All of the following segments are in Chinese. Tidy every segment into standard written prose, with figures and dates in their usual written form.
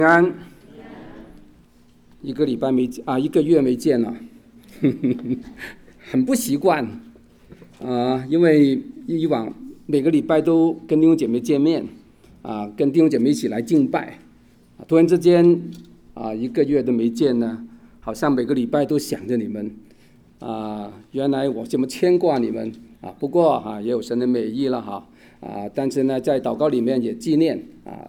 安，一个月没见了，很不习惯因为以往每个礼拜都跟弟兄姐妹见面跟弟兄姐妹一起来敬拜突然之间一个月都没见呢，好像每个礼拜都想着你们原来我这么牵挂你们不过也有神的美意了但是呢，在祷告里面也纪念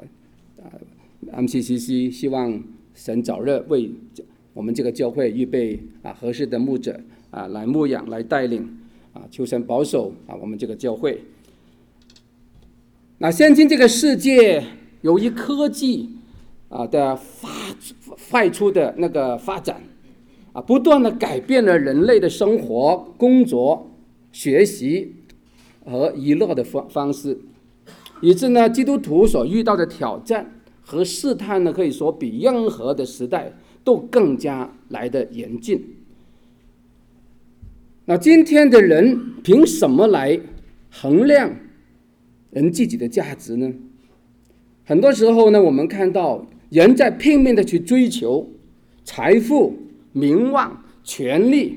MCCC 希望神早日为我们这个教会预备合适的牧者来牧养来带领求神保守我们这个教会。那现今这个世界由于科技的快速的那个发展不断的改变了人类的生活、工作、学习和娱乐的方式，以致呢基督徒所遇到的挑战和试探呢，可以说比任何的时代都更加来得严峻。那今天的人凭什么来衡量人自己的价值呢？很多时候呢，我们看到人在拼命的去追求财富、名望、权力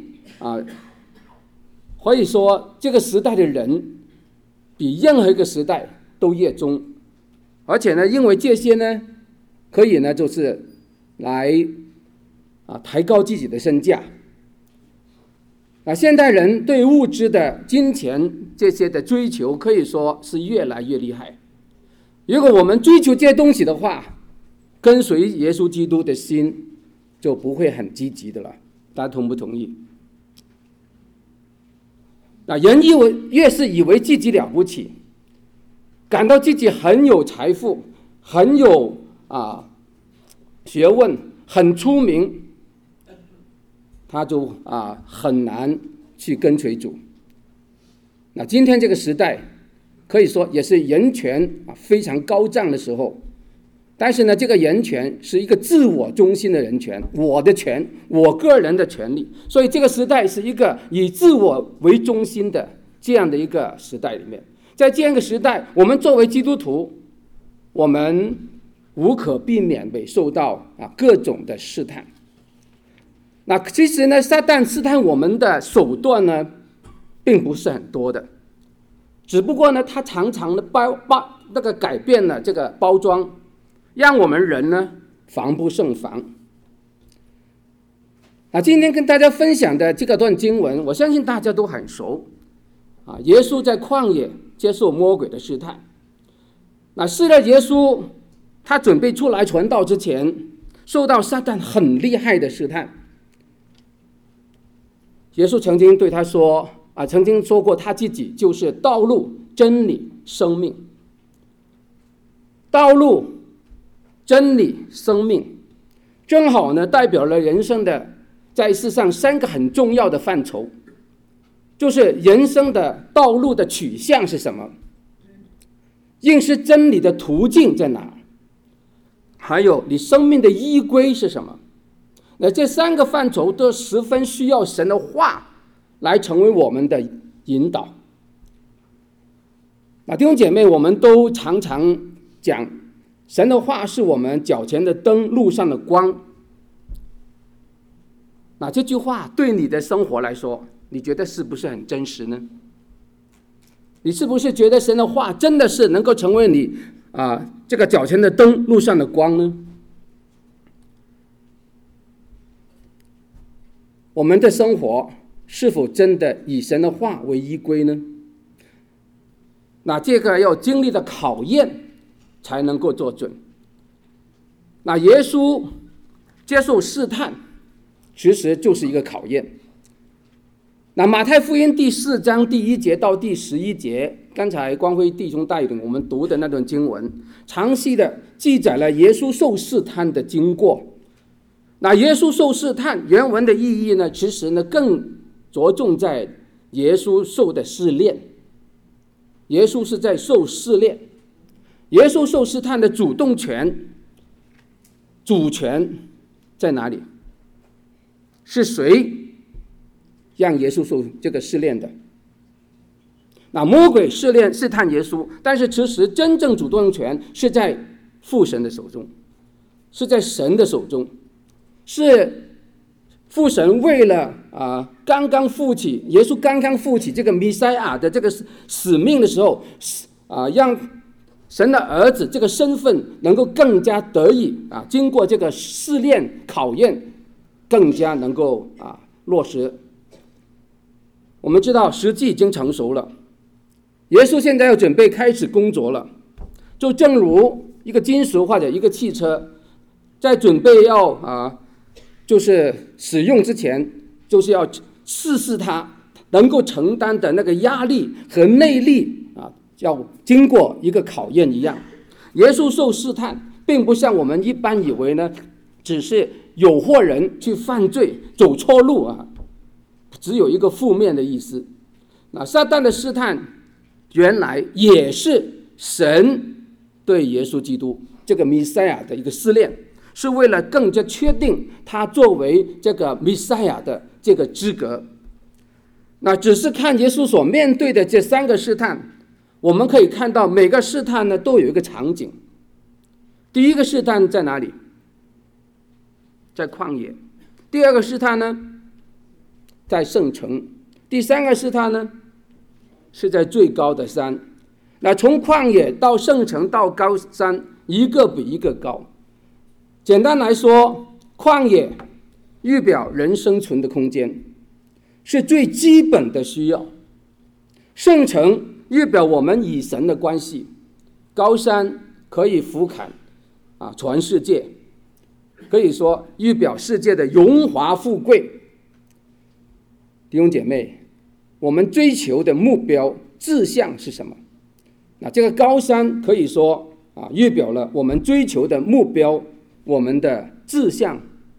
可以说这个时代的人比任何一个时代都热衷，而且呢，因为这些呢，可以呢，就是来抬高自己的身价。现代人对物质的金钱这些的追求，可以说是越来越厉害。如果我们追求这些东西的话，跟随耶稣基督的心就不会很积极的了。大家同不同意？人越是以为自己了不起，感到自己很有财富，很有学问，很出名，他就很难去跟随主。今天这个时代可以说也是人权非常高涨的时候，但是呢，这个人权是一个自我中心的人权，我的权，我个人的权利，所以这个时代是一个以自我为中心的这样的一个时代里面。在这样一个时代，我们作为基督徒，我们无可避免地受到各种的试探。其实呢，撒旦试探我们的手段呢，并不是很多的，只不过呢，他常常的改变了这个包装，让我们人呢防不胜防。今天跟大家分享的这个段经文，我相信大家都很熟耶稣在旷野接受魔鬼的试探。是的，耶稣他准备出来传道之前，受到撒旦很厉害的试探。耶稣曾经对他说曾经说过他自己就是道路、真理、生命。道路、真理、生命正好呢代表了人生的在世上三个很重要的范畴，就是人生的道路的取向是什么，认识真理的途径在哪，还有你生命的依归是什么。这三个范畴都十分需要神的话来成为我们的引导。弟兄姐妹，我们都常常讲神的话是我们脚前的灯，路上的光。这句话对你的生活来说，你觉得是不是很真实呢？你是不是觉得神的话真的是能够成为你这个脚前的灯，路上的光呢？我们的生活是否真的以神的话为依归呢？这个要经历的考验才能够做准。耶稣接受试探其实就是一个考验。马太福音第4章第1节到第11节，刚才光辉弟兄带领我们读的那段经文，详细的记载了耶稣受试探的经过。耶稣受试探原文的意义呢，其实呢更着重在耶稣受的试炼。耶稣是在受试炼，耶稣受试探的主动权、主权在哪里？是谁让耶稣受这个试炼的？魔鬼试探耶稣，但是其实真正主动权是在父神的手中。 是在神的手中，是父神为了耶稣刚刚负起这个弥赛亚的这个使命的时候，让神的儿子这个身份能够更加得以经过这个试炼考验，更加能够落实。我们知道时机已经成熟了，耶稣现在要准备开始工作了，就正如一个金属或者一个汽车在准备要就是使用之前，就是要试试它能够承担的那个压力和内力要经过一个考验一样。耶稣受试探并不像我们一般以为呢，只是诱惑人去犯罪走错路只有一个负面的意思。那撒旦的试探原来也是神对耶稣基督这个弥赛亚的一个试炼，是为了更加确定他作为这个弥赛亚的这个资格。那只是看耶稣所面对的这3个试探，我们可以看到每个试探呢都有一个场景。第一个试探在哪里？在旷野。第二个试探呢，在圣城。第3个试探呢，是在最高的山。那从旷野到圣城到高山，一个比一个高。简单来说，旷野预表人生存的空间，是最基本的需要。圣城预表我们与神的关系，高山可以俯瞰全世界，可以说预表世界的荣华富贵。弟兄姐妹，我们追求的目标志向是什么？那这个高山可以说预表了我们追求的目标，我们的志向。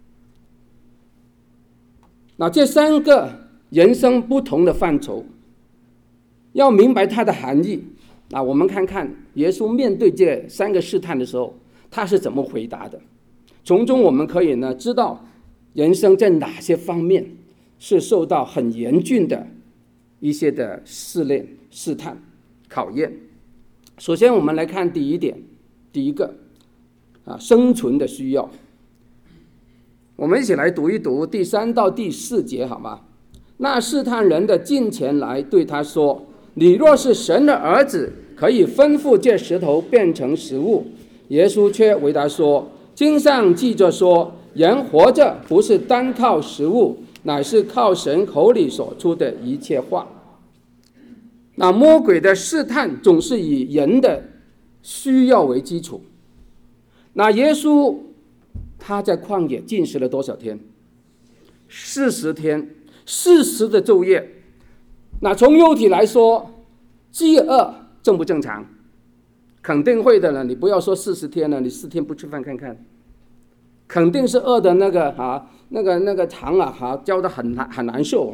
那这3个人生不同的范畴，要明白它的含义。我们看看耶稣面对这3个试探的时候，他是怎么回答的。从中我们可以呢知道人生在哪些方面是受到很严峻的一些的试炼、试探、考验。首先我们来看第一个生存的需要。我们一起来读一读第3到第4节好吗？那试探人的近前来对他说，你若是神的儿子，可以吩咐这石头变成食物。耶稣却回答说，经上记着说，人活着不是单靠食物，乃是靠神口里所出的一切话。那魔鬼的试探总是以人的需要为基础。那耶稣他在旷野禁食了多少天？40天，40的昼夜。那从肉体来说，饥饿正不正常？肯定会的了。你不要说40天了，你4天不吃饭看看，肯定是饿的那个肠叫得很难受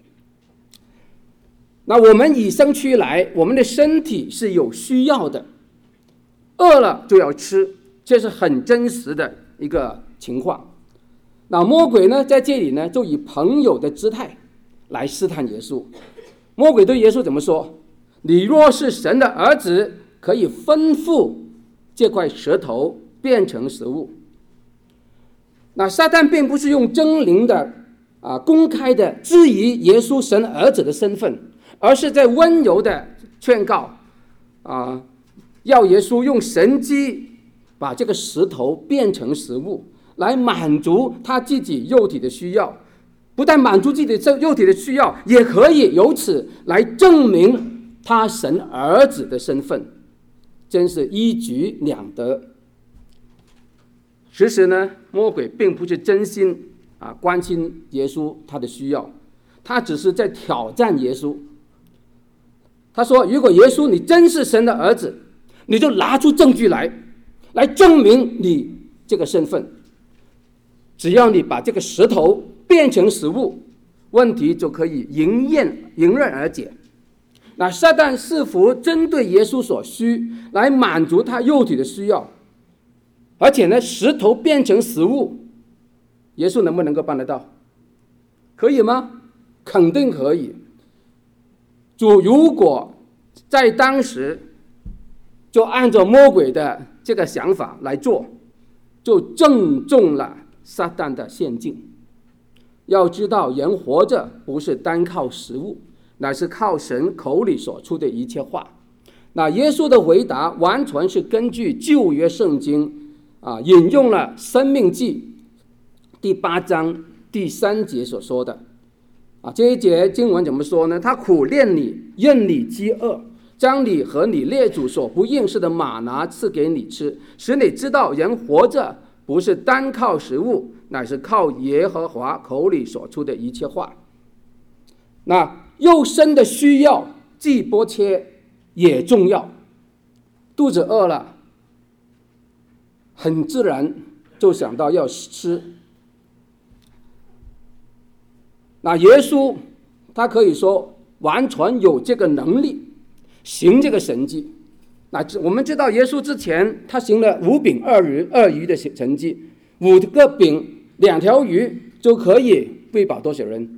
那我们与生俱来，我们的身体是有需要的，饿了就要吃，这是很真实的一个情况。那魔鬼呢，在这里呢，就以朋友的姿态来试探耶稣。魔鬼对耶稣怎么说？你若是神的儿子，可以吩咐这块石头变成食物。那撒旦并不是用狰狞的公开的质疑耶稣神儿子的身份，而是在温柔的劝告要耶稣用神迹把这个石头变成食物，来满足他自己肉体的需要。不但满足自己的肉体的需要，也可以由此来证明他神儿子的身份，真是一举两得。其实呢，魔鬼并不是真心关心耶稣他的需要，他只是在挑战耶稣。他说，如果耶稣你真是神的儿子，你就拿出证据来证明你这个身份。只要你把这个石头变成食物，问题就可以迎刃而解。那撒旦似乎针对耶稣所需，来满足他肉体的需要。而且呢，石头变成食物，耶稣能不能够办得到？可以吗？肯定可以。主如果在当时就按照魔鬼的这个想法来做， 就正中了撒旦的陷阱。要知道，人活着不是单靠食物，乃是靠神口里所出的一切话。那耶稣的回答完全是根据旧约圣经引用了申命记第8章第3节所说的这一节经文怎么说呢？他苦练你，任你饥饿，将你和你列祖所不认识的玛拿赐给你吃，使你知道人活着不是单靠食物，乃是靠耶和华口里所出的一切话。那肉身的需要既迫切也重要，肚子饿了，很自然就想到要吃。那耶稣他可以说完全有这个能力行这个神迹。那我们知道耶稣之前他行了5饼2鱼的神迹，5个饼2条鱼就可以喂饱多少人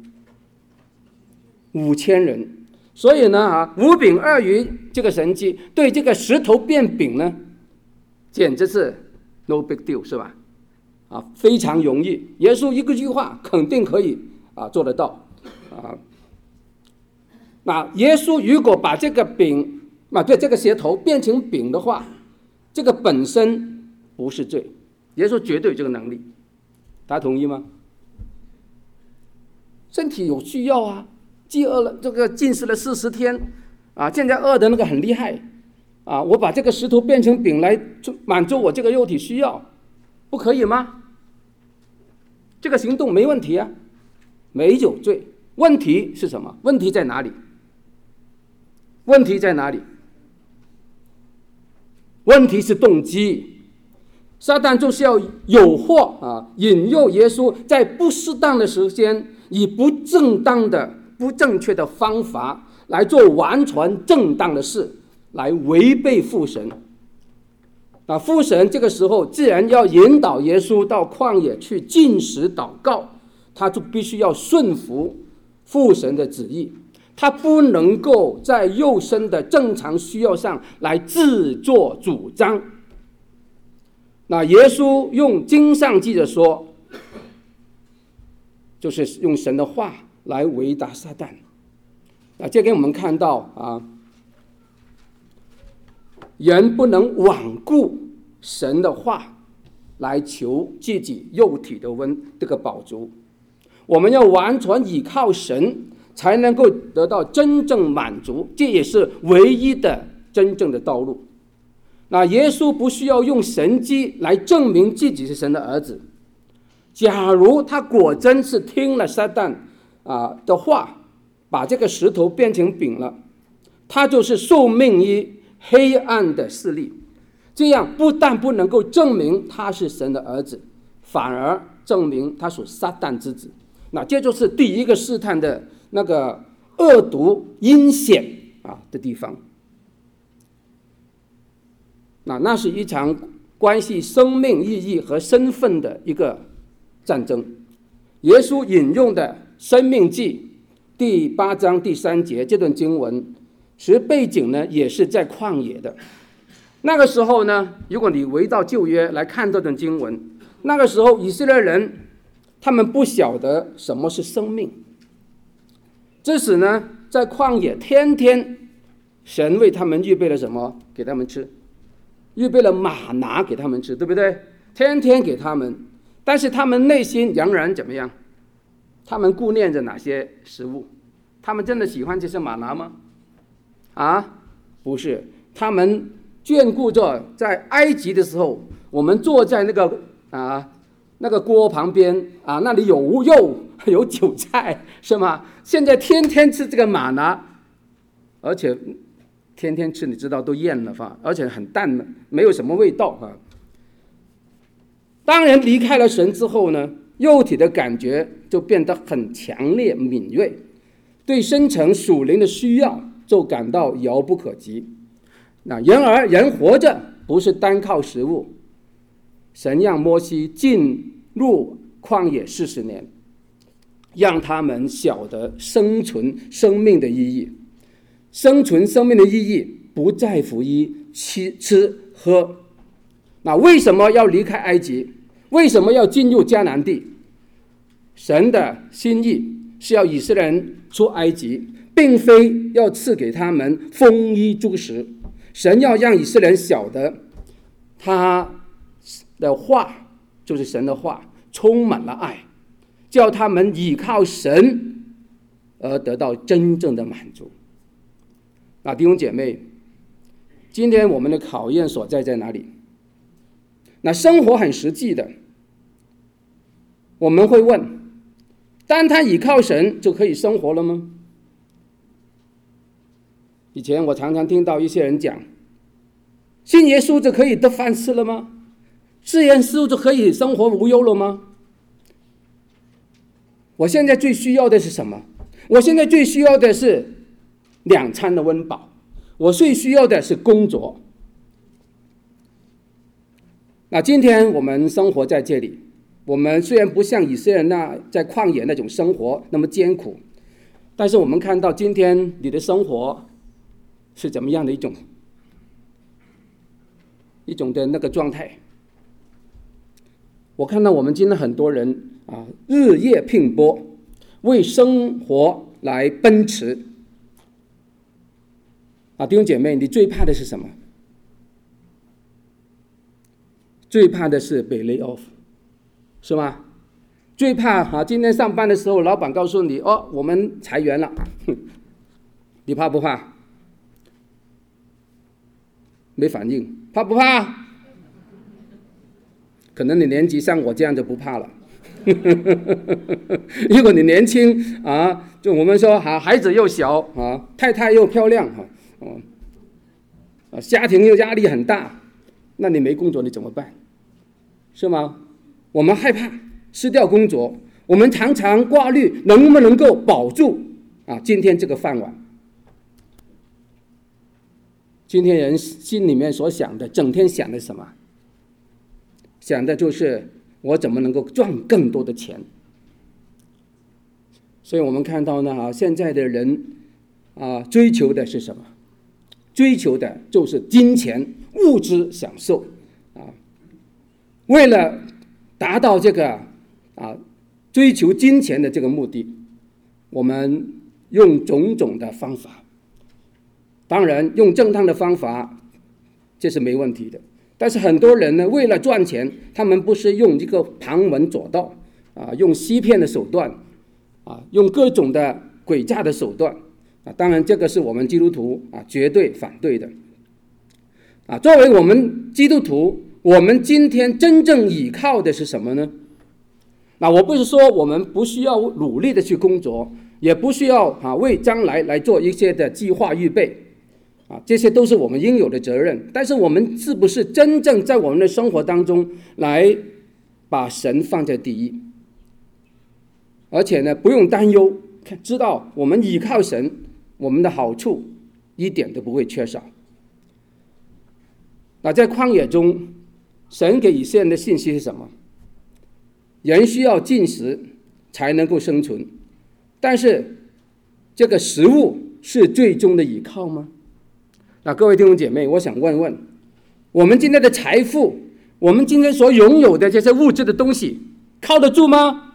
？5000人。所以呢5饼2鱼这个神迹对这个石头变饼呢，简直是 no big deal， 是吧？非常容易，耶稣一个句话肯定可以做得到那耶稣如果把这个饼这个石头变成饼的话，这个本身不是罪，耶稣绝对有这个能力，大家同意吗？身体有需要饥饿了，这个禁食了40天现在饿的那个很厉害我把这个石头变成饼来满足我这个肉体需要，不可以吗？这个行动没问题没有罪。问题是什么？问题在哪里？问题在哪里？问题是动机。撒旦就是要诱惑引诱耶稣在不适当的时间，以不正当的不正确的方法来做完全正当的事，来违背父神。父神这个时候自然要引导耶稣到旷野去禁食祷告，他就必须要顺服父神的旨意，他不能够在肉身的正常需要上来自作主张。那耶稣用经上记着说，就是用神的话来回答撒旦。这给我们看到人不能罔顾神的话来求自己肉体的这个饱足，我们要完全依靠神才能够得到真正满足，这也是唯一的真正的道路。那耶稣不需要用神迹来证明自己是神的儿子。假如他果真是听了撒旦的话，把这个石头变成饼了，他就是受命于黑暗的势力，这样不但不能够证明他是神的儿子，反而证明他属撒旦之子。那这就是第一个试探的那个恶毒阴险的地方。那是一场关系生命意义和身份的一个战争。耶稣引用的申命记第8章第3节这段经文，其实背景呢也是在旷野的。那个时候呢，如果你回到旧约来看这段经文，那个时候以色列人他们不晓得什么是生命，即使呢在旷野天天神为他们预备了什么给他们吃，预备了玛拿给他们吃，对不对？天天给他们，但是他们内心仍然怎么样？他们顾念着哪些食物？他们真的喜欢这些玛拿吗？不是，他们眷顾着在埃及的时候，我们坐在那个锅旁边那里有肉有韭菜，是吗？现在天天吃这个玛拿，而且天天吃，你知道都厌了吧？而且很淡，没有什么味道当然离开了神之后呢，肉体的感觉就变得很强烈敏锐，对深层属灵的需要就感到遥不可及。然而人活着不是单靠食物，神让摩西进入旷野40年，让他们晓得生存生命的意义。生存生命的意义不在乎于吃喝。那为什么要离开埃及？ 为什么要进入迦南地？神的心意是要以色列人出埃及，并非要赐给他们丰衣足食。神要让以色列人晓得，他的话就是神的话，充满了爱，叫他们倚靠神而得到真正的满足。弟兄姐妹，今天我们的考验所在哪里？生活很实际的，我们会问，单单倚靠神就可以生活了吗？以前我常常听到一些人讲，信耶稣就可以得饭吃了吗？信耶稣就可以生活无忧了吗？我现在最需要的是什么？我现在最需要的是2餐的温饱，我最需要的是工作。今天我们生活在这里，我们虽然不像以色列人在旷野那种生活那么艰苦，但是我们看到今天你的生活是怎么样的一种的那个状态。我看到我们今天很多人日夜拼搏，为生活来奔驰。弟兄姐妹，你最怕的是什么？最怕的是被 lay off， 是吗？最怕今天上班的时候，老板告诉你我们裁员了，你怕不怕？没反应，怕不怕？可能你年纪像我这样就不怕了。如果你年轻就我们说孩子又小太太又漂亮家庭又压力很大，那你没工作你怎么办？是吗？我们害怕失掉工作，我们常常挂虑能不能够保住今天这个饭碗。今天人心里面所想的，整天想的什么？想的就是我怎么能够赚更多的钱。所以我们看到呢现在的人追求的是什么？追求的就是金钱、物质享受为了达到这个追求金钱的这个目的，我们用种种的方法。当然用正当的方法这是没问题的，但是很多人呢为了赚钱，他们不是用这个旁门左道用欺骗的手段用各种的诡诈的手段当然这个是我们基督徒绝对反对的作为我们基督徒，我们今天真正依靠的是什么呢？我不是说我们不需要努力的去工作，也不需要为将来来做一些的计划预备这些都是我们应有的责任。但是我们是不是真正在我们的生活当中来把神放在第一？而且呢不用担忧，知道我们依靠神，我们的好处一点都不会缺少。在旷野中，神给以色列人的信息是什么？人需要进食才能够生存，但是这个食物是最终的依靠吗？各位弟兄姐妹，我想问问，我们今天的财富，我们今天所拥有的这些物质的东西，靠得住吗？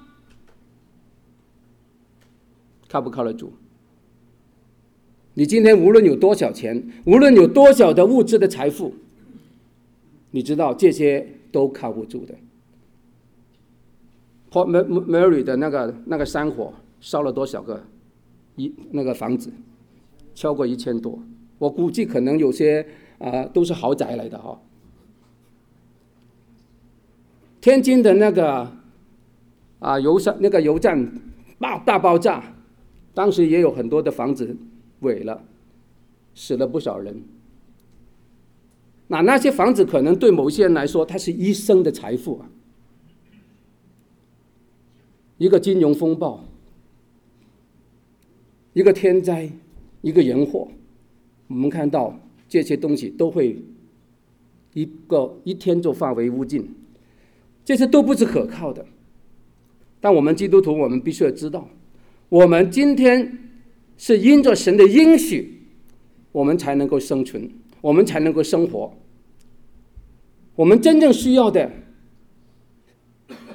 靠不靠得住？你今天无论有多少钱，无论有多少的物质的财富，你知道这些都靠不住的。Port Mary 的那个山火烧了多少个那个房子？超过1000多。我估计可能有些都是豪宅来的天津的那个油站大爆炸，当时也有很多的房子毁了，死了不少人。那些房子可能对某些人来说，它是一生的财富一个金融风暴，一个天灾，一个人祸，我们看到这些东西都会一天就化为乌尽，这些都不是可靠的。但我们基督徒，我们必须要知道，我们今天是因着神的应许，我们才能够生存，我们才能够生活。我们真正需要的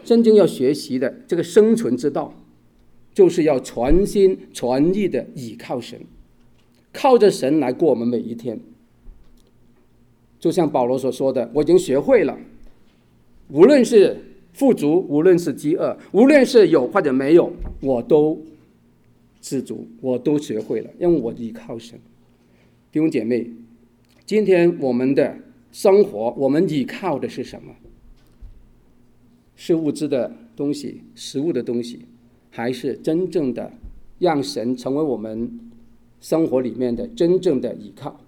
真正要学习的这个生存之道，就是要全心全意的倚靠神，靠着神来过我们每一天。就像保罗所说的，我已经学会了，无论是富足，无论是饥饿，无论是有或者没有，我都知足，我都学会了，因为我依靠神。弟兄姐妹，今天我们的生活，我们依靠的是什么？是物质的东西，食物的东西，还是真正的让神成为我们生活里面的真正的依靠？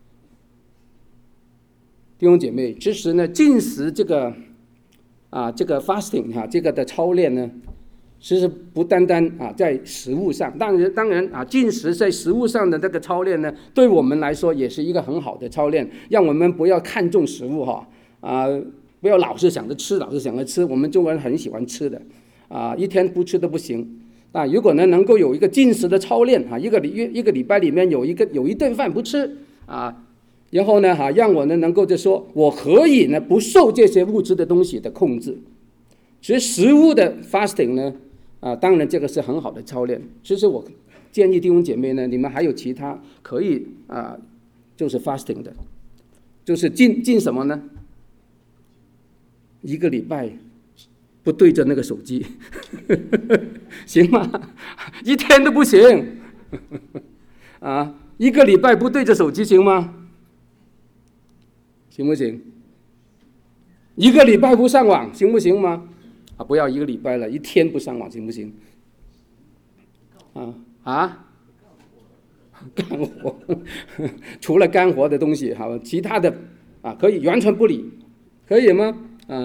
弟兄姐妹，其实呢，禁食这个fasting 这个的操练呢，其实不单单在食物上，当然禁食在食物上的这个操练呢，对我们来说也是一个很好的操练，让我们不要看重食物不要老是想着吃，我们中国人很喜欢吃的一天不吃都不行如果呢能够有一个禁食的操练一个礼拜里面有一顿饭不吃然后呢让我呢能够就说我可以呢不受这些物质的东西的控制。其实食物的 fasting 呢当然这个是很好的操练。其实我建议弟兄姐妹呢，你们还有其他可以就是 fasting 的，就是禁什么呢？一个礼拜不对着那个手机行吗？一天都不行一个礼拜不对着手机行吗？行不行？一个礼拜不上网行不行吗？不要一个礼拜了，一天不上网行不行？干活除了干活的东西好，其他的可以完全不理，可以吗？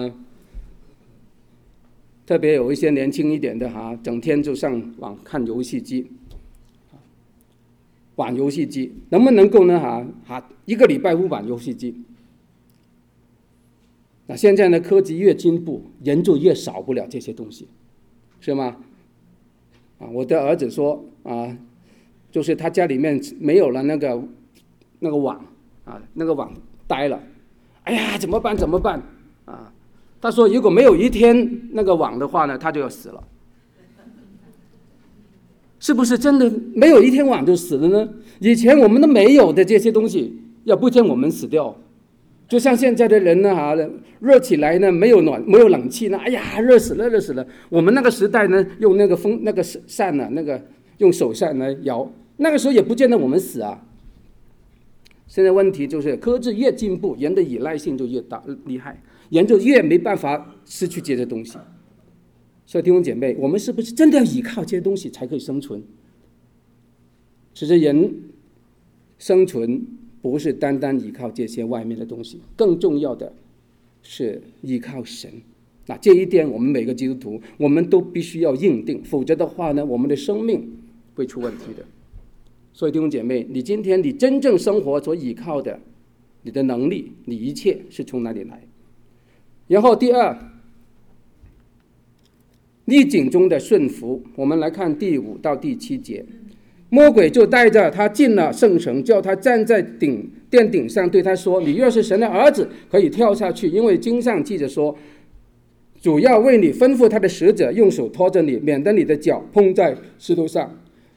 特别有一些年轻一点的整天就上网看游戏机，玩游戏机，能不能够呢一个礼拜不玩游戏机？现在呢科技越进步，人就越少不了这些东西，是吗？我的儿子说就是他家里面没有了那个网那个网呆了，哎呀怎么办他说如果没有一天那个网的话呢，他就要死了。是不是真的没有一天网就死了呢？以前我们都没有的这些东西，要不然我们死掉。就像现在的人呢热起来呢没有冷气呢，哎呀热死了。我们那个时代呢用那个风那个扇那个用手扇来摇，那个时候也不见得我们死现在问题就是科技越进步，人的依赖性就越大厉害，人就越没办法失去这些东西。所以弟兄姐妹，我们是不是真的要依靠这些东西才可以生存？其实人生存不是单单依靠这些外面的东西，更重要的是依靠神。这一点我们每个基督徒我们都必须要认定，否则的话呢，我们的生命会出问题的。所以弟兄姐妹，你今天你真正生活所依靠的，你的能力，你一切是从哪里来？然后第二，逆境中的顺服。我们来看第5到第7节。魔鬼就带着他进了圣城，叫他站在殿顶上，对他说：你若是神的儿子，可以跳下去，因为经上记着说，主要为你吩咐他的使者用手托着你，免得你的脚碰在石头上。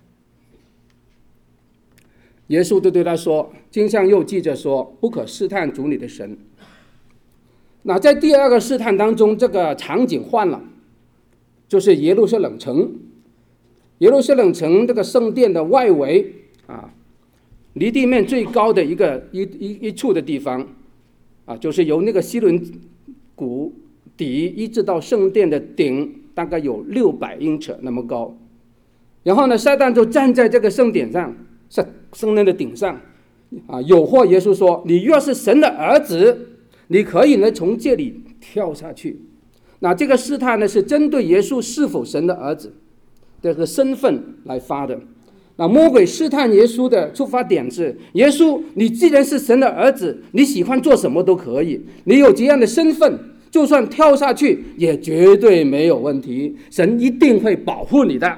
耶稣就对他说，经上又记着说，不可试探主你的神。在第二个试探当中，这个场景换了，就是耶路撒冷城。耶路撒冷城这个圣殿的外围离地面最高的一处的地方就是由那个西伦谷底一直到圣殿的顶，大概有600英尺那么高。然后呢，撒旦就站在这个圣殿的顶上诱惑耶稣说，你若是神的儿子，你可以呢从这里跳下去。这个试探呢是针对耶稣是否神的儿子这个身份来发的。魔鬼试探耶稣的出发点是，耶稣你既然是神的儿子，你喜欢做什么都可以，你有这样的身份，就算跳下去也绝对没有问题，神一定会保护你的。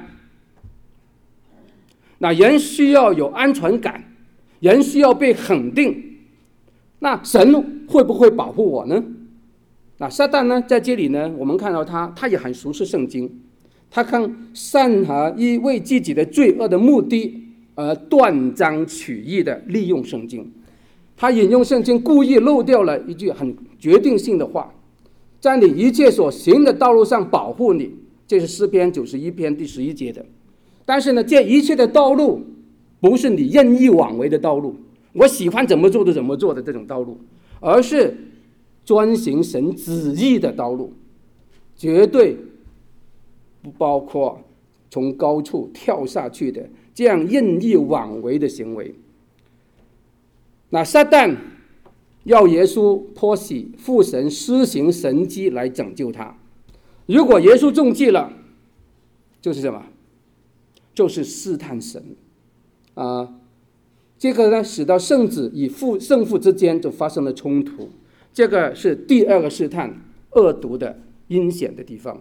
人需要有安全感，人需要被肯定，神会不会保护我呢？ 那撒旦呢，在这里呢，我们看到他也很熟悉圣经，他看善和因为自己的罪恶的目的而断章取义的利用圣经。他引用圣经，故意漏掉了一句很决定性的话：在你一切所行的道路上保护你。这是诗篇91篇第11节的。但是呢，这一切的道路不是你任意妄为的道路，我喜欢怎么做就怎么做的这种道路，而是遵行神旨意的道路，绝对不包括从高处跳下去的这样任意妄为的行为。那撒旦要耶稣托起父神施行神迹来拯救他，如果耶稣中计了，就是什么？就是试探神这个呢，使到圣子与圣父之间就发生了冲突。这个是第二个试探，恶毒的阴险的地方。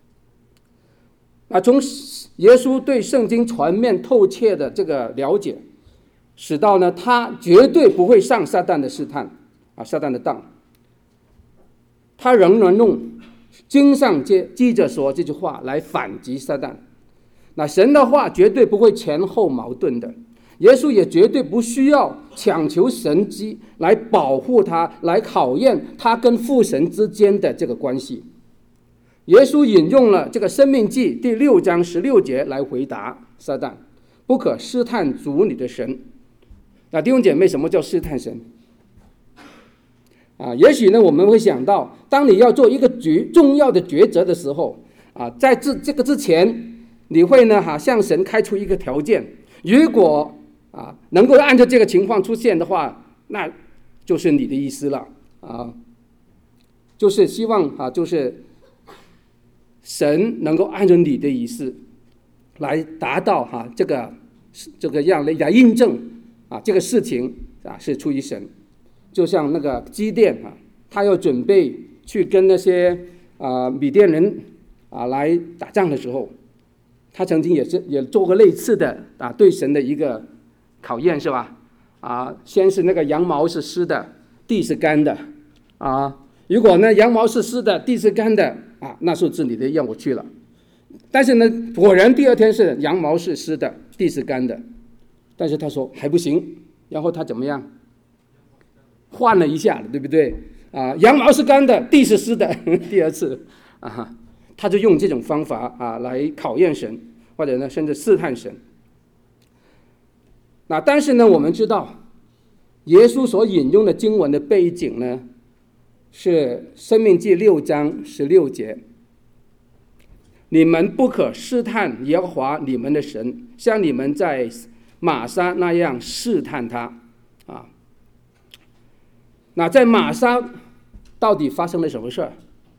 从耶稣对圣经全面透彻的这个了解，使到呢他绝对不会上撒旦的试探撒旦的当。他仍然用经上记着说这句话来反击撒旦。那神的话绝对不会前后矛盾的，耶稣也绝对不需要强求神迹来保护他，来考验他跟父神之间的这个关系。耶稣引用了这个申命记第6章16节来回答撒旦：不可试探主你的神。那弟兄姐妹，什么叫试探神也许呢我们会想到，当你要做一个重要的抉择的时候在这个之前，你会呢向神开出一个条件，如果能够按照这个情况出现的话，那就是你的意思了就是希望就是神能够按照你的意思来达到这个样来印证这个事情是出于神。就像那个基甸他要准备去跟那些米甸人来打仗的时候，他曾经也做过类似的对神的一个考验，是吧？先是那个羊毛是湿的，地是干的如果呢羊毛是湿的，地是干的那是你的，让我去了。但是呢果然第二天是羊毛是湿的，地是干的，但是他说还不行，然后他怎么样？换了一下，对不对羊毛是干的，地是湿的第二次他就用这种方法来考验神，或者呢甚至试探神。但是呢我们知道耶稣所引用的经文的背景呢是申命记6章16节：你们不可试探耶和华你们的神，像你们在玛撒那样试探他那在玛撒到底发生了什么事儿？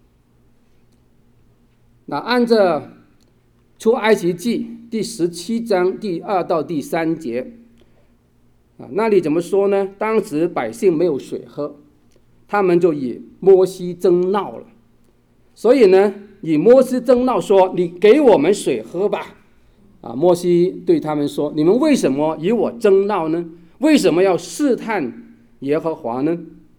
按照出埃及记第17章第2到第3节那里怎么说呢？当时百姓没有水喝，他们就与摩西争闹了。所以呢与摩西争闹说：你给我们水喝吧摩西对他们说：你们为什么与我争闹呢？为什么要试探耶和华呢？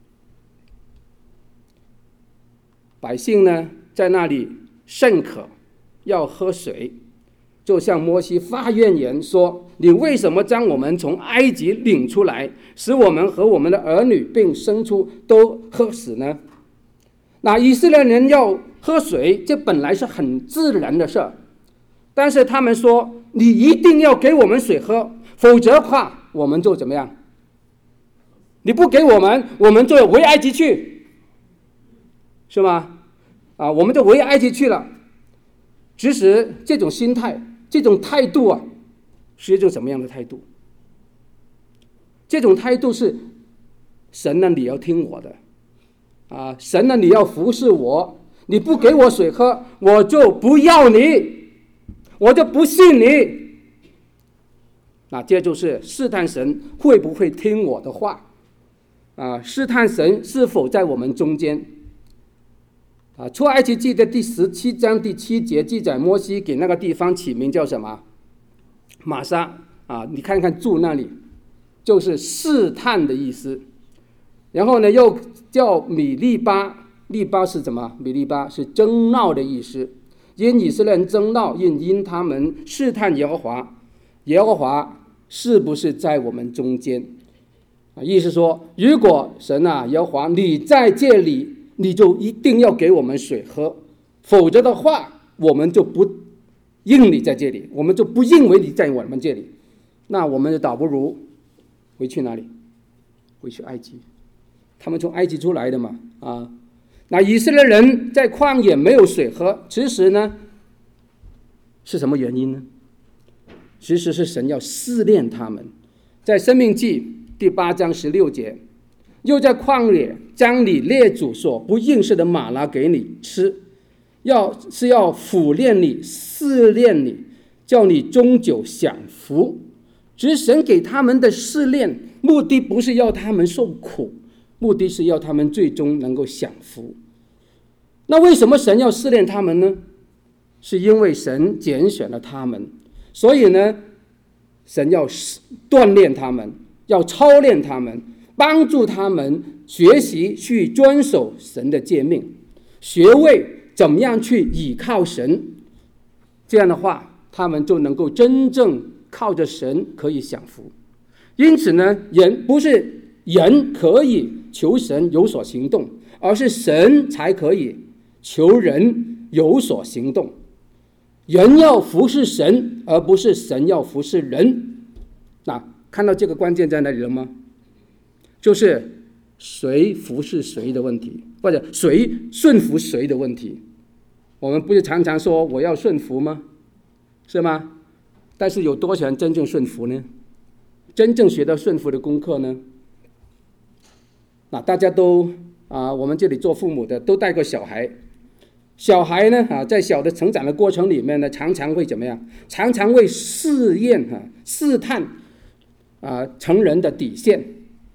百姓呢在那里甚渴，要喝水，就向摩西发怨言说：你为什么将我们从埃及领出来，使我们和我们的儿女并牲畜都喝死呢？以色列人要喝水，这本来是很自然的事，但是他们说：你一定要给我们水喝，否则的话我们就怎么样？你不给我们，我们就要回埃及去，是吗？我们就回埃及去了。其实这种心态，这种态度是一种什么样的态度？这种态度是：神呢，你要听我的神呢，你要服侍我，你不给我水喝，我就不要你，我就不信你。这就是试探神会不会听我的话试探神是否在我们中间出埃及记的第17章第7节记载，摩西给那个地方起名叫什么？玛撒你看看住那里就是试探的意思。然后呢又叫米利巴利巴是什么？米利巴是争闹的意思，因以色列人争闹，因他们试探耶和华，耶和华是不是在我们中间？意思说，如果神啊，耶和华你在这里，你就一定要给我们水喝，否则的话，我们就不认你在这里，我们就不认为你在我们这里，那我们就倒不如回去哪里？回去埃及。他们从埃及出来的嘛，那以色列人在旷野没有水喝，其实呢是什么原因呢？其实是神要试炼他们。在申命记第8章16节，又在旷野将你列祖所不认识的玛拿给你吃，是要苦练你，试炼你，叫你终久享福。只是神给他们的试炼，目的不是要他们受苦，目的是要他们最终能够享福。那为什么神要试炼他们呢？是因为神拣选了他们，所以呢，神要锻炼他们，要操练他们，帮助他们学习去遵守神的诫命，学会怎么样去倚靠神。这样的话，他们就能够真正靠着神可以享福。因此呢，不是人可以求神有所行动，而是神才可以求人有所行动。人要服侍神，而不是神要服侍人。那看到这个关键在哪里了吗？就是谁服侍谁的问题，或者谁顺服谁的问题。我们不是常常说我要顺服吗？是吗？但是有多少人真正顺服呢？真正学到顺服的功课呢？那大家都我们这里做父母的都带过小孩，小孩呢在小的成长的过程里面呢，常常会怎么样？常常会试验试探成人的底线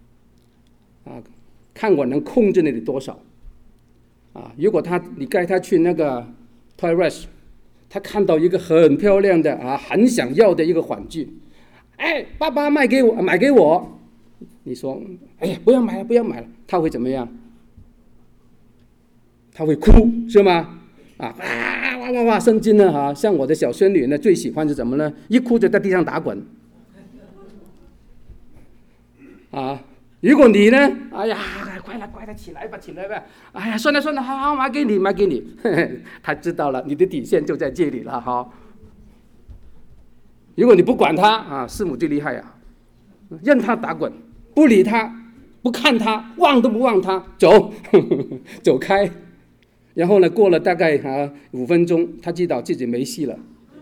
看我能控制你多少如果你带他去那个 Toys， 他看到一个很漂亮的很想要的一个玩具，爸爸买给我，你说哎呀不要买了，他会怎么样？他会哭是吗？哇生气呢像我的小孙女呢，最喜欢是什么呢？一哭就在地上打滚如果你呢，哎呀快了起来吧，哎呀算了好买给你他知道了你的底线就在这里了如果你不管他师母最厉害任他打滚，不理他，不看他，望都不望他，走开。然后呢，过了大概5分钟，他知道自己没戏了。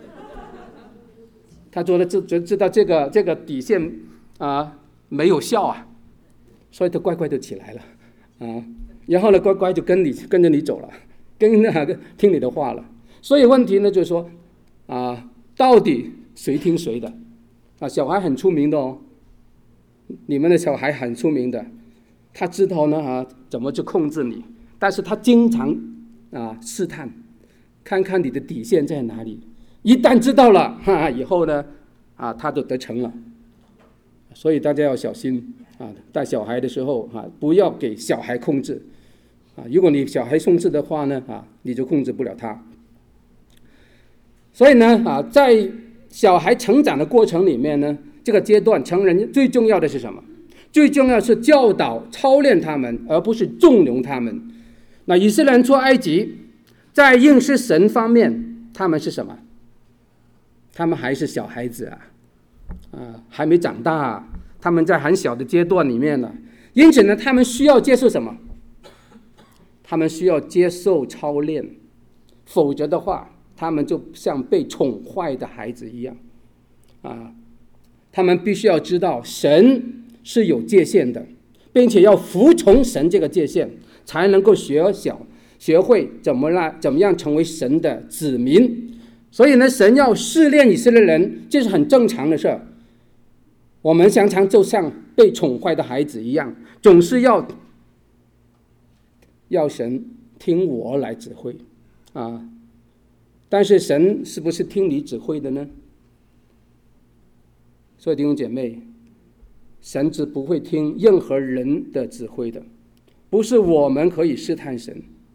他知道这个底线没有效所以他乖乖的起来了然后呢，乖乖就跟着你走了，听你的话了。所以问题呢，就是说到底谁听谁的小孩很出名的你们的小孩很出名的，他知道呢怎么去控制你，但是他经常试探，看看你的底线在哪里。一旦知道了以后呢他就得逞了。所以大家要小心带小孩的时候不要给小孩控制如果你小孩控制的话呢你就控制不了他。所以呢在小孩成长的过程里面呢，这个阶段成人最重要的是什么？最重要是教导操练他们，而不是纵容他们。那以色列人出埃及，在认识神方面他们是什么？他们还是小孩子还没长大他们在很小的阶段里面呢，因此呢，他们需要接受什么？他们需要接受操练，否则的话，他们就像被宠坏的孩子一样他们必须要知道神是有界限的，并且要服从神这个界限，才能够学会怎么样成为神的子民。所以呢，神要试炼以色列人，这是很正常的事儿。我们常常就像被宠坏的孩子一样，总是要神听我来指挥但是神是不是听你指挥的呢？所以弟兄姐妹，神是不会听任何人的指挥的，不是我们可以试探神，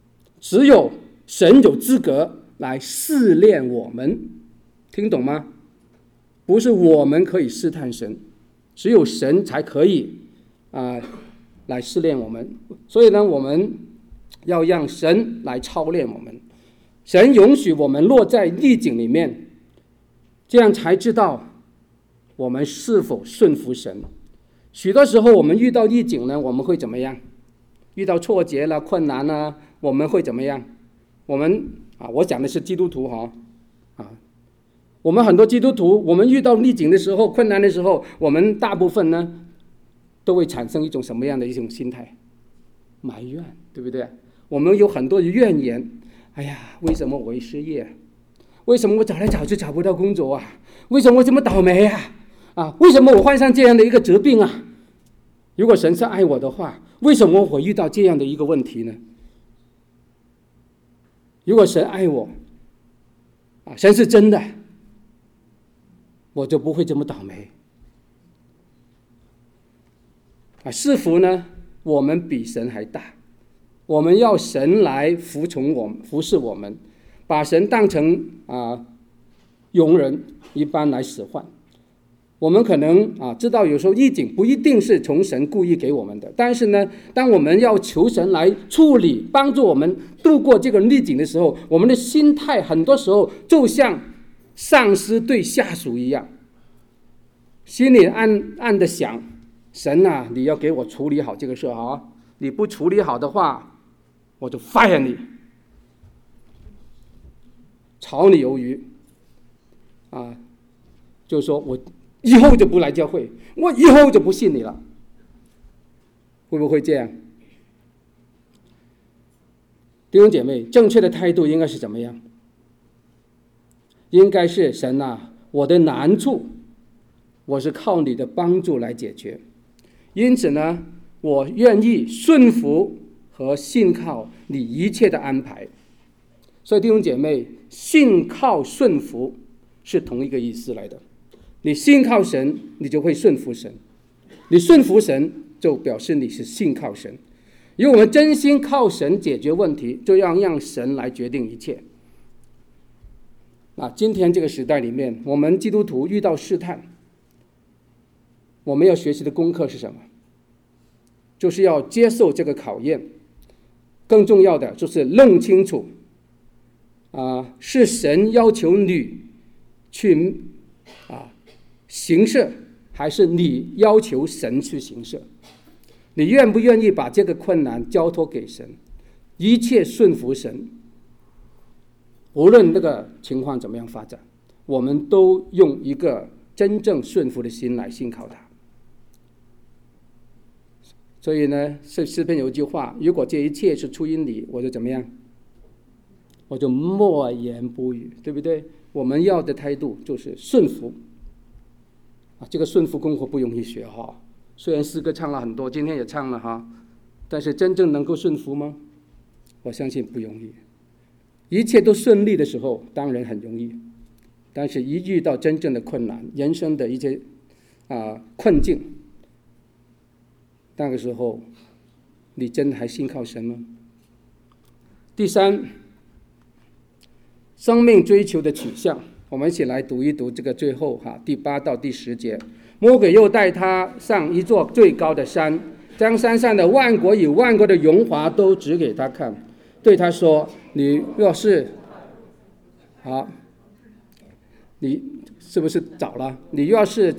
只有神有资格来试炼我们，听懂吗？不是我们可以试探神，只有神才可以来试炼我们。所以呢，我们要让神来操练我们，神允许我们落在逆境里面，这样才知道我们是否顺服神。许多时候我们遇到逆境呢，我们会怎么样？遇到挫折了、困难了，我们会怎么样？我讲的是基督徒我们很多基督徒，我们遇到逆境的时候、困难的时候，我们大部分呢都会产生一种什么样的一种心态？埋怨，对不对？我们有很多的怨言。哎呀，为什么我会失业？为什么我找来找去找不到工作啊？为什么我这么倒霉啊？为什么我患上这样的一个疾病啊？如果神是爱我的话，为什么我遇到这样的一个问题呢？如果神爱我神是真的，我就不会这么倒霉似乎呢，我们比神还大，我们要神来服侍我们，把神当成佣人一般来使唤。我们可能知道有时候逆境不一定是从神故意给我们的，但是呢，当我们要求神来处理、帮助我们度过这个逆境的时候，我们的心态很多时候就像上司对下属一样，心里暗的想：神啊，你要给我处理好这个事你不处理好的话，我就 fire 你，炒你鱿鱼就说我以后就不来教会，我以后就不信你了，会不会这样？弟兄姐妹，正确的态度应该是怎么样？应该是神啊，我的难处我是靠你的帮助来解决，因此呢，我愿意顺服和信靠你一切的安排。所以弟兄姐妹，信靠顺服是同一个意思来的。你信靠神，你就会顺服神；你顺服神，就表示你是信靠神。如果我们真心靠神解决问题，就要让神来决定一切。今天这个时代里面，我们基督徒遇到试探，我们要学习的功课是什么？就是要接受这个考验。更重要的就是弄清楚是神要求你去行事，还是你要求神去行事？你愿不愿意把这个困难交托给神，一切顺服神？无论那个情况怎么样发展，我们都用一个真正顺服的心来信靠他。所以呢，诗篇有一句话：如果这一切是出于你，我就怎么样？我就默言不语，对不对？我们要的态度就是顺服这个顺服功课不容易学虽然诗歌唱了很多，今天也唱了但是真正能够顺服吗？我相信不容易。一切都顺利的时候当然很容易，但是一遇到真正的困难，人生的一些困境，那个时候你真的还信靠神吗？第三，生命追求的取向，我们一起来读一读这个最后第8到第10节。魔鬼又带他上一座最高的山，将山上的万国与万国的荣华都指给他看，对他说：你若是你是不是早了？你若是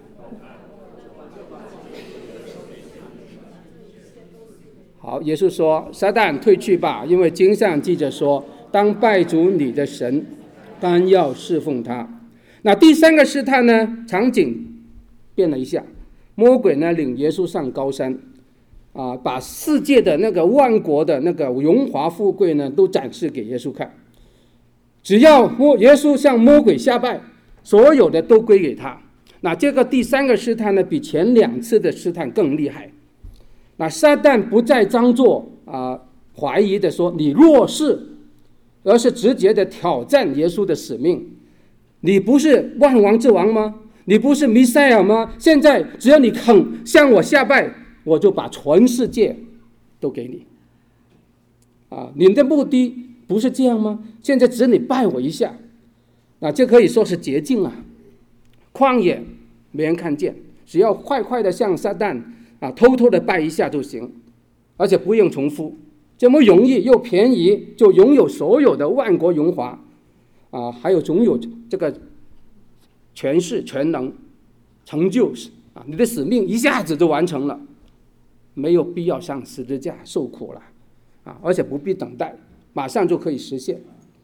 耶稣说：撒旦退去吧，因为经上记着说，当拜主你的神，单要侍奉他。那第三个试探呢，场景变了一下，魔鬼呢领耶稣上高山把世界的那个万国的那个荣华富贵呢都展示给耶稣看。只要耶稣向魔鬼下拜，所有的都归给他。那这个第三个试探呢，比前2次的试探更厉害。那撒旦不再装作怀疑的说你若是，而是直接的挑战耶稣的使命。你不是万王之王吗？你不是弥赛亚吗？现在只要你肯向我下拜，我就把全世界都给你。 你的目的不是这样吗？现在只你拜我一下，这可以说是捷径啊。旷野没人看见，只要快快的向撒旦偷偷的拜一下就行，而且不用重复，这么容易又便宜，就拥有所有的万国荣华还有拥有这个权势、全能、成就你的使命一下子就完成了，没有必要上十字架受苦了而且不必等待，马上就可以实现。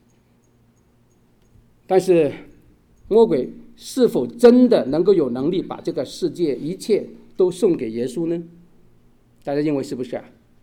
但是魔鬼是否真的能够有能力把这个世界一切都送给耶稣呢？大家认为是不是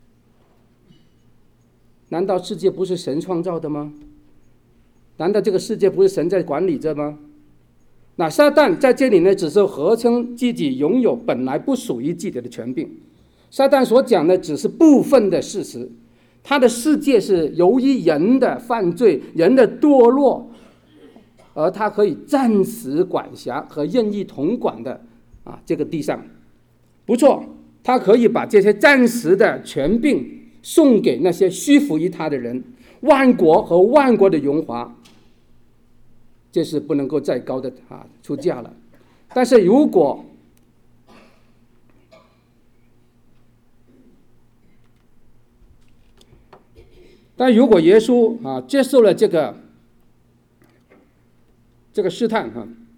难道世界不是神创造的吗？难道这个世界不是神在管理着吗？那撒旦在这里呢，只是合称自己拥有本来不属于自己的权柄。撒旦所讲的只是部分的事实，他的世界是由于人的犯罪、人的堕落，而他可以暂时管辖和任意统管的这个地上。不错，他可以把这些暂时的权柄送给那些屈服于他的人，万国和万国的荣华，这是不能够再高的出价了。但是如果耶稣接受了这个试探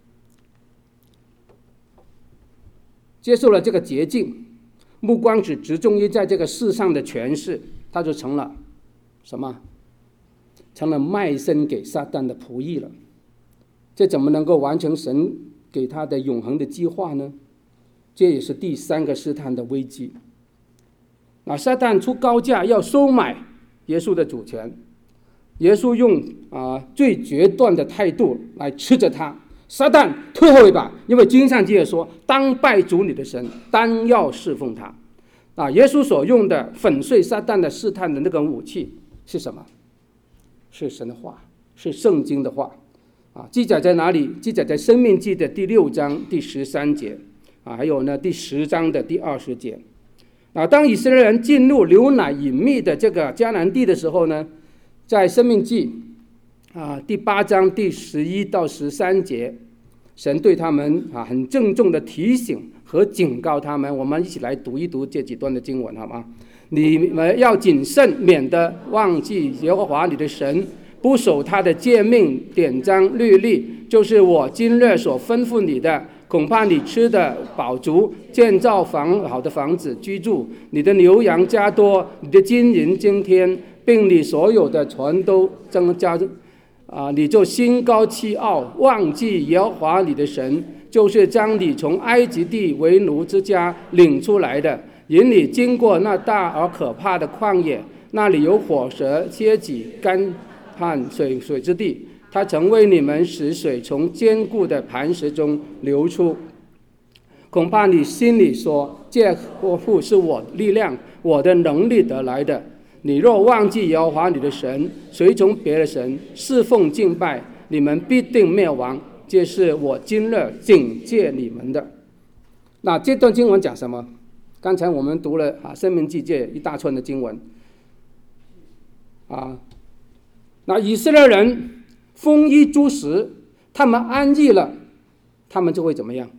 接受了这个捷径，目光只集中于在这个世上的权势，他就成了什么？成了卖身给撒旦的仆役了。这怎么能够完成神给他的永恒的计划呢？这也是第三个试探的危机。撒旦出高价要收买耶稣的主权，耶稣用最决断的态度来斥责他：撒旦，退后一把，因为经上记着说，当拜主你的神，单要侍奉他。耶稣所用的粉碎撒旦的试探的那个武器是什么？是神的话，是圣经的话记载在哪里？记载在申命记的第6章第13节还有呢第10章的第20节当以色列人进入流奶隐秘的这个迦南地的时候呢，在申命记第8章第11到13节，神对他们很郑重的提醒和警告他们。我们一起来读一读这几段的经文好吗？你们要谨慎，免得忘记耶和华你的神，不守他的诫命、典章、律例，就是我今日所吩咐你的，恐怕你吃的饱足，建造好的房子居住，你的牛羊加多，你的金银增添，并你所有的全都增加你就心高气傲，忘记耶和华你的神，就是将你从埃及地为奴之家领出来的，引你经过那大而可怕的旷野，那里有火蛇、蝎子、干旱水之地，他曾为你们使水从坚固的磐石中流出。恐怕你心里说，这祸福是我力量、我的能力得来的。你若忘记耶和华你的神，随从别的神，侍奉敬拜，你们必定灭亡。这是我今日警戒你们的。那这段经文讲什么？刚才我们读了申命记这一大串的经文那以色列人丰衣足食，他们安逸了，他们就会怎么样？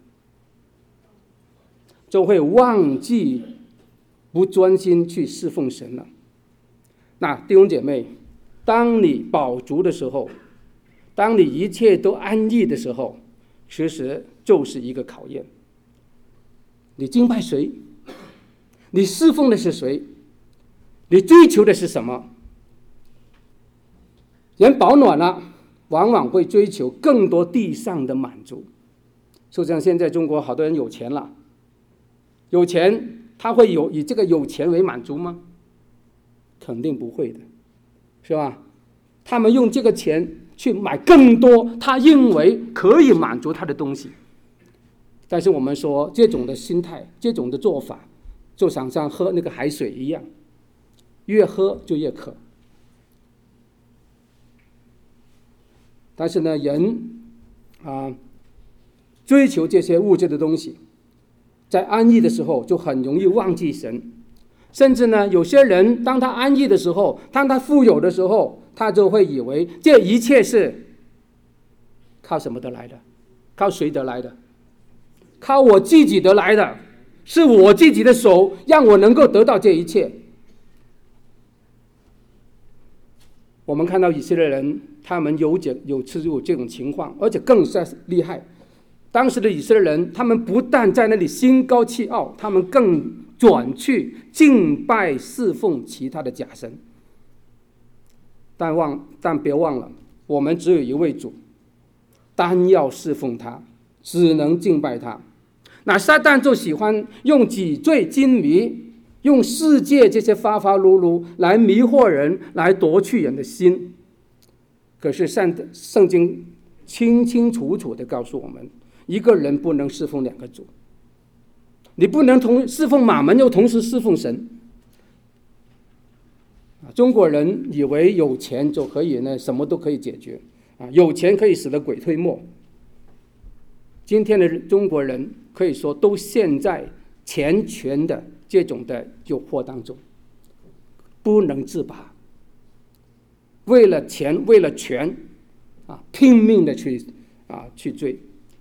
就会忘记不专心去侍奉神了。那弟兄姐妹，当你饱足的时候，当你一切都安逸的时候，其实就是一个考验。你敬拜谁？你侍奉的是谁？你追求的是什么？人饱暖了，往往会追求更多地上的满足。就像现在中国好多人有钱了，有钱他会以这个有钱为满足吗？肯定不会的，是吧？他们用这个钱去买更多他认为可以满足他的东西。但是我们说这种的心态，这种的做法，就想像喝那个海水一样，越喝就越渴。但是呢，人追求这些物质的东西，在安逸的时候就很容易忘记神， 甚至呢，有些人当他安逸的时候，当他富有的时候，他就会以为这一切是靠什么得来的？靠谁得来的？靠我自己得来的，是我自己的手让我能够得到这一切。我们看到以色列人，他们有这种情况，而且更是厉害。当时的以色列人，他们不但在那里心高气傲，他们更转去敬拜侍奉其他的假神。但别忘了，我们只有一位主，单要侍奉他，只能敬拜他。那撒旦就喜欢用纸醉金迷，用世界这些花花碌碌来迷惑人，来夺去人的心。可是圣经清清楚楚地告诉我们，一个人不能侍奉两个主，你不能侍奉马门又同时侍奉神。中国人以为有钱就可以呢，什么都可以解决，有钱可以使得鬼推磨。今天的中国人可以说都陷在钱权的这种的诱惑当中，不能自拔，为了钱为了权拼命的去追。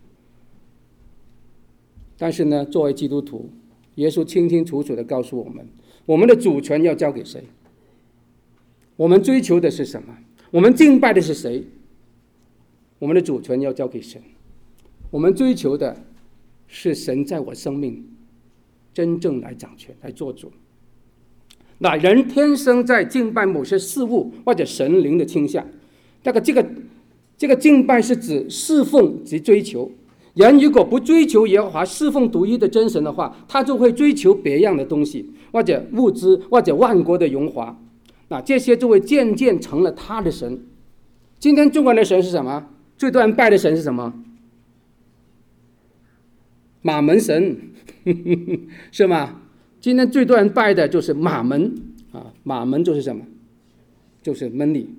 但是呢，作为基督徒，耶稣清清楚楚的告诉我们，我们的主权要交给谁？我们追求的是什么？我们敬拜的是谁？我们的主权要交给神。我们追求的是神在我生命真正来掌权，来做主。那人天生在敬拜某些事物或者神灵的倾向，这个敬拜是指侍奉及追求。人如果不追求耶和华，侍奉独一的真神的话，他就会追求别样的东西，或者物质，或者万国的荣华。那这些就会渐渐成了他的神。今天中国人的神是什么？最多人拜的神是什么？马门神是吗？今天最多人拜的就是马门马门就是什么？就是门利。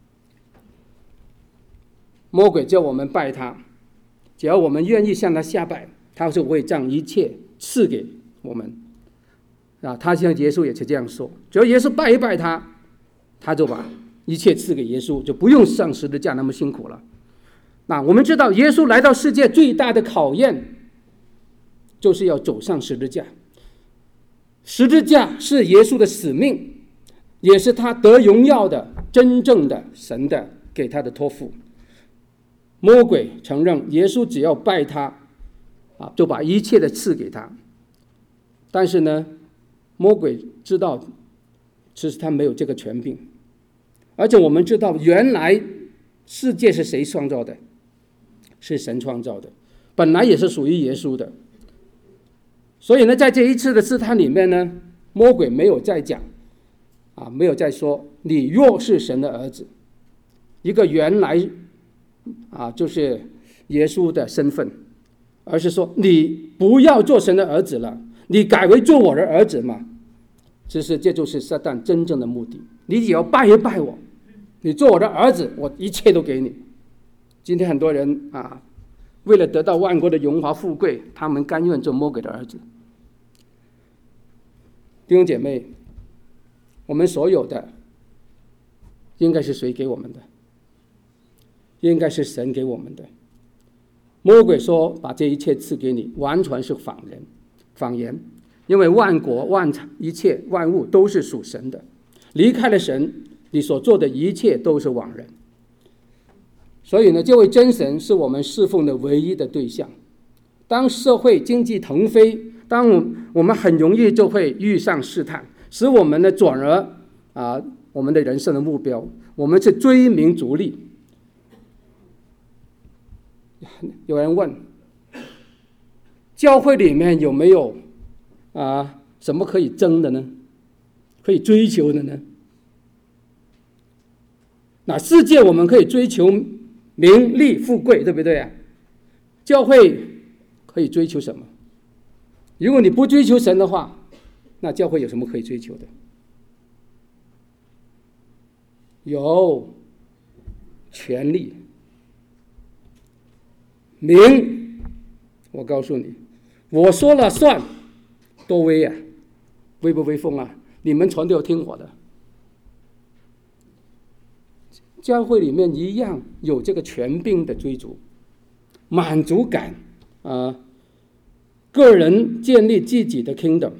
魔鬼叫我们拜他，只要我们愿意向他下拜，他就会将一切赐给我们他像耶稣也是这样说，只要耶稣拜一拜他，他就把一切赐给耶稣，就不用上十字架那么辛苦了。那我们知道耶稣来到世界最大的考验就是要走上十字架。十字架是耶稣的使命，也是他得荣耀的真正的神的给他的托付。魔鬼承认耶稣只要拜他就把一切的赐给他。但是呢，魔鬼知道其实他没有这个权柄，而且我们知道原来世界是谁创造的？是神创造的，本来也是属于耶稣的。所以呢，在这一次的试探里面呢，魔鬼没有再讲没有再说你若是神的儿子，一个原来就是耶稣的身份，而是说你不要做神的儿子了，你改为做我的儿子嘛。其实这就是撒旦真正的目的，你只要拜一拜我，你做我的儿子，我一切都给你。今天很多人为了得到万国的荣华富贵，他们甘愿做魔鬼的儿子。弟兄姐妹，我们所有的应该是谁给我们的？应该是神给我们的。魔鬼说把这一切赐给你，完全是谎言。因为万国一切万物都是属神的，离开了神，你所做的一切都是枉然。所以呢，这位真神是我们侍奉的唯一的对象。当社会经济腾飞，当我们很容易就会遇上试探，使我们呢转而我们的人生的目标，我们是追名逐利。有人问，教会里面有没有什么可以争的呢？可以追求的呢？那世界我们可以追求名利富贵，对不对教会可以追求什么？如果你不追求神的话，那教会有什么可以追求的？有权力、名。我告诉你，我说了算，多威威不威风你们传都要听我的。教会里面一样有这个权柄的追逐，满足感个人建立自己的 kingdom，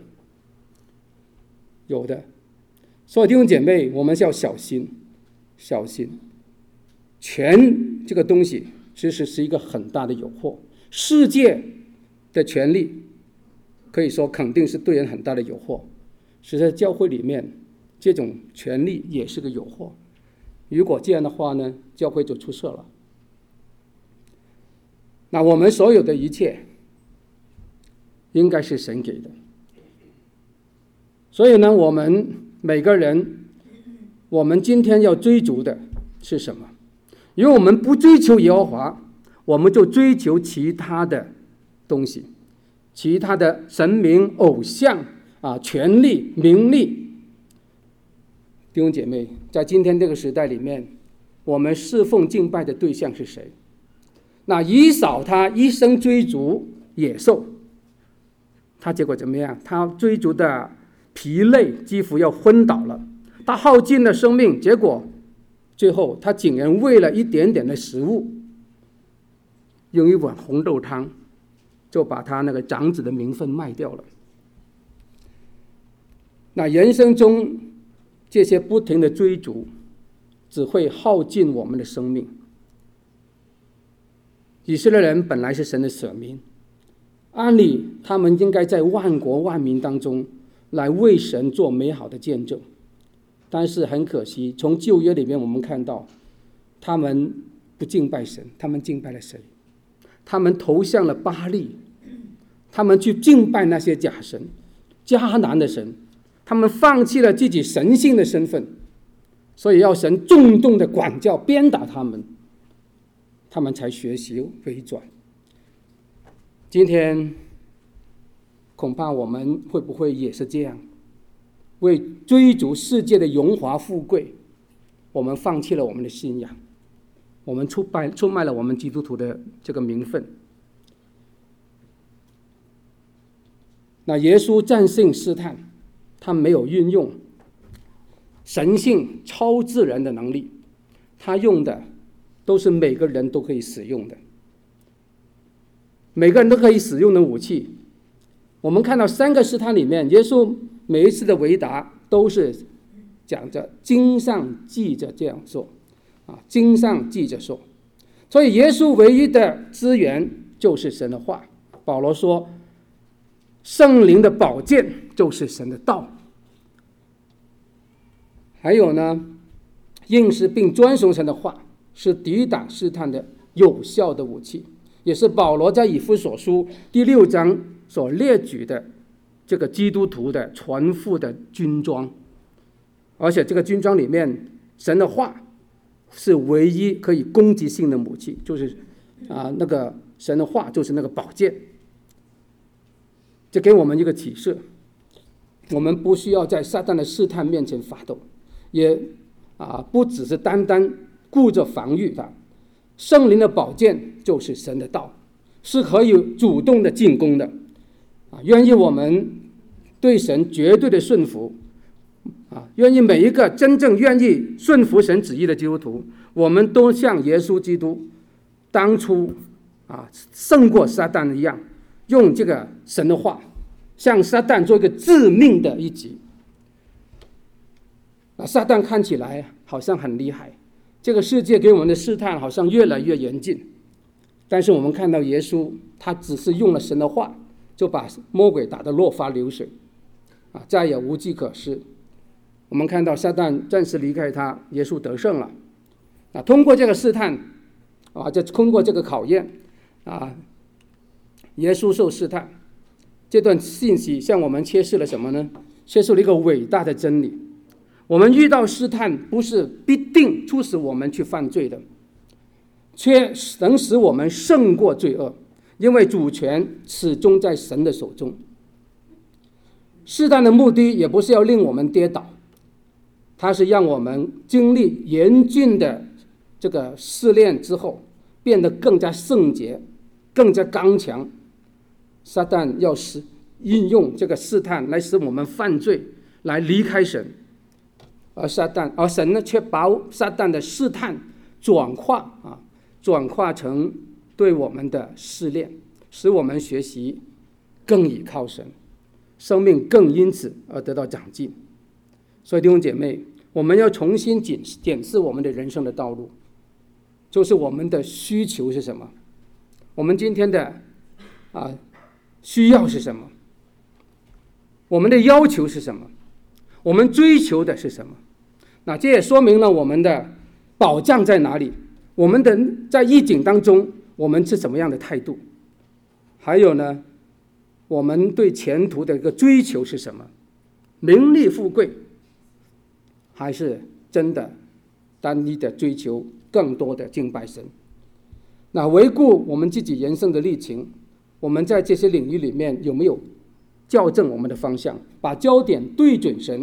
有的。所以弟兄姐妹，我们要小心，小心。权这个东西其实是一个很大的诱惑，世界的权利可以说肯定是对人很大的诱惑，实在教会里面这种权利也是个诱惑。如果这样的话呢，教会就出事了。那我们所有的一切应该是神给的，所以呢，我们每个人，我们今天要追逐的是什么？如果我们不追求耶和华，我们就追求其他的东西，其他的神明、偶像权力、名利。弟兄姐妹，在今天这个时代里面，我们侍奉敬拜的对象是谁？那以扫他一生追逐野兽，他结果怎么样？他追逐的疲累，几乎要昏倒了，他耗尽了生命，结果最后他竟然为了一点点的食物，用一碗红豆汤就把他那个长子的名分卖掉了。那人生中这些不停的追逐只会耗尽我们的生命。以色列人本来是神的选民，按理他们应该在万国万民当中来为神做美好的见证，但是很可惜，从旧约里面我们看到，他们不敬拜神，他们敬拜了谁？他们投向了巴力，他们去敬拜那些假神、迦南的神，他们放弃了自己神性的身份，所以要神重重的管教、鞭打他们，他们才学习回转。今天恐怕我们会不会也是这样？为追逐世界的荣华富贵，我们放弃了我们的信仰，我们出卖了我们基督徒的这个名分。那耶稣战胜试探，他没有运用神性超自然的能力，他用的都是每个人都可以使用的，每个人都可以使用的武器。我们看到3个试探里面，耶稣每一次的回答都是讲着经上记着这样说经上记着说。所以耶稣唯一的资源就是神的话。保罗说，圣灵的宝剑就是神的道。还有呢，认识并遵守神的话是抵挡试探的有效的武器，也是保罗在以弗所书第6章所列举的这个基督徒的全副的军装。而且这个军装里面，神的话是唯一可以攻击性的武器，就是那个神的话就是那个宝剑。这给我们一个启示，我们不需要在撒旦的试探面前发抖，也不只是单单顾着防御它。圣灵的宝剑就是神的道，是可以主动的进攻的愿意我们对神绝对的顺服愿意每一个真正愿意顺服神旨意的基督徒，我们都像耶稣基督当初胜过撒旦一样，用这个神的话向撒旦做一个致命的一击。撒旦看起来好像很厉害，这个世界给我们的试探好像越来越严峻，但是我们看到耶稣他只是用了神的话，就把魔鬼打得落花流水再也无计可施。我们看到撒旦暂时离开他，耶稣得胜了通过这个试探通过这个考验耶稣受试探，这段信息向我们揭示了什么呢？揭示了一个伟大的真理，我们遇到试探不是必定促使我们去犯罪的，却能使我们胜过罪恶，因为主权始终在神的手中。试探的目的也不是要令我们跌倒，它是让我们经历严峻的这个试炼之后，变得更加圣洁，更加刚强。撒旦要运用这个试探来使我们犯罪， 来离开神，而神呢，却把撒旦的试探转化成对我们的试炼，使我们学习更倚靠神，生命更因此而得到长进。所以弟兄姐妹，我们要重新检视我们的人生的道路，就是我们的需求是什么，我们今天的需要是什么，我们的要求是什么，我们追求的是什么。那这也说明了我们的保障在哪里，我们的在逆境当中我们是怎么样的态度，还有呢，我们对前途的一个追求是什么，名利富贵，还是真的单一的追求更多的敬拜神。那回顾我们自己人生的历程，我们在这些领域里面有没有校正我们的方向，把焦点对准神。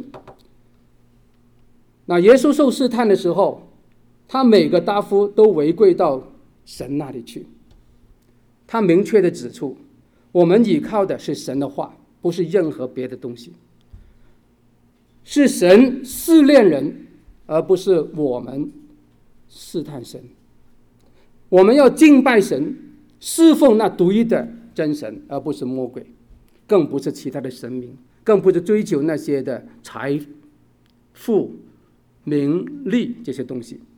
那耶稣受试探的时候，他每个答复都回归到神那里去，他明确的指出，我们依靠的是神的话，不是任何别的东西，是神试炼人，而不是我们试探神。我们要敬拜神，侍奉那独一的真神，而不是魔鬼，更不是其他的神明，更不是追求那些的财富名利这些东西。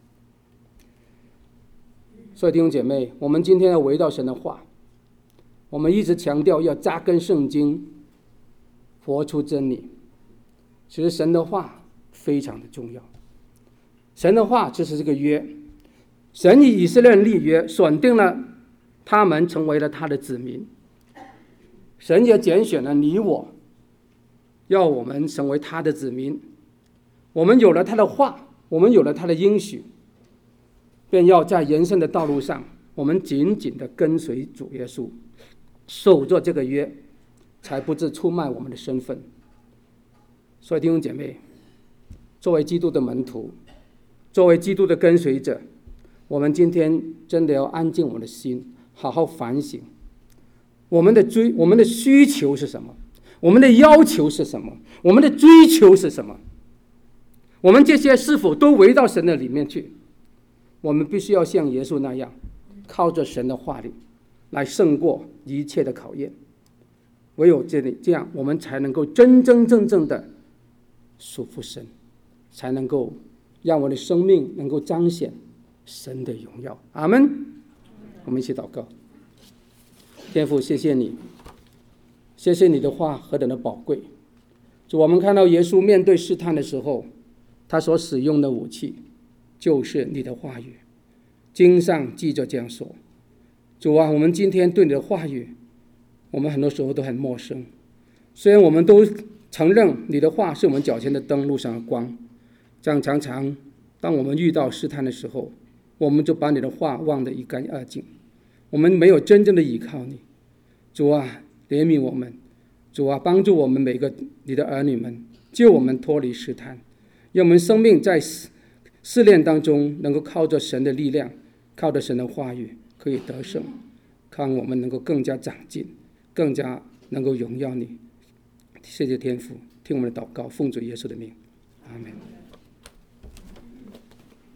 所以弟兄姐妹，我们今天要围绕神的话，我们一直强调要扎根圣经，活出真理。其实神的话非常的重要，神的话就是这个约，神与以色列人立约，选定了他们成为了他的子民，神也拣选了你我，要我们成为他的子民。我们有了他的话，我们有了他的应许，便要在人生的道路上，我们紧紧的跟随主耶稣，守着这个约，才不致出卖我们的身份。所以弟兄姐妹，作为基督的门徒，作为基督的跟随者，我们今天真的要安静我们的心，好好反省我们的需求是什么，我们的要求是什么，我们的追求是什么，我们这些是否都围到神的里面去。我们必须要像耶稣那样，靠着神的话语来胜过一切的考验。唯有这样，我们才能够真真正正的属乎神，才能够让我的生命能够彰显神的荣耀。阿们。我们一起祷告。天父，谢谢你，谢谢你的话何等的宝贵。主，我们看到耶稣面对试探的时候，他所使用的武器就是你的话语，经上记着这样说。主啊，我们今天对你的话语，我们很多时候都很陌生，虽然我们都承认你的话是我们脚前的灯，路上的光，这样常常当我们遇到试探的时候，我们就把你的话忘得一干二净，我们没有真正的依靠你。主啊，怜悯我们，主啊，帮助我们每个你的儿女们，救我们脱离试探，让我们生命在试炼当中能够靠着神的力量，靠着神的话语可以得胜，看我们能够更加长进，更加能够荣耀你。谢谢天父，听我们的祷告，奉主耶稣的名，阿们。